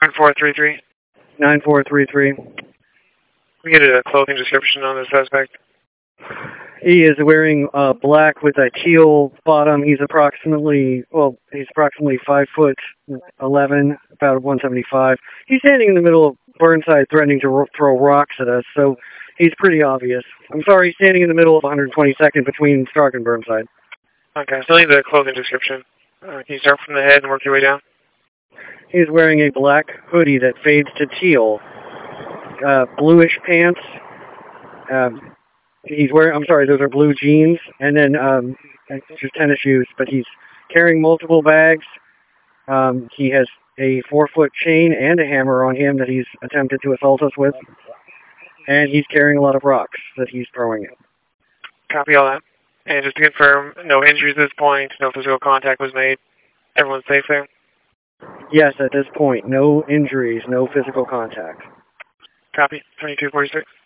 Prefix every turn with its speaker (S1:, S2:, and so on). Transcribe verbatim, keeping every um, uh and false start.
S1: nine four three three.
S2: nine four three three.
S1: We get a clothing description on the suspect.
S2: He is wearing uh, black with a teal bottom. He's approximately, well, he's approximately five foot eleven, about one seventy-five. He's standing in the middle of Burnside threatening to ro throw rocks at us, so he's pretty obvious. I'm sorry, he's standing in the middle of one twenty-second between Stark and Burnside.
S1: Okay, so leave the clothing description. Uh, can you start from the head and work your way down?
S2: He's wearing a black hoodie that fades to teal, uh, bluish pants. Um, he's wearing, I'm sorry, those are blue jeans, and then um, just tennis shoes, but he's carrying multiple bags. Um, he has a four-foot chain and a hammer on him that he's attempted to assault us with, and he's carrying a lot of rocks that he's throwing in.
S1: Copy all that. And just to confirm, no injuries at this point, no physical contact was made. Everyone's safe there?
S2: Yes, at this point, no injuries, no physical contact.
S1: Copy. twenty-two forty-six.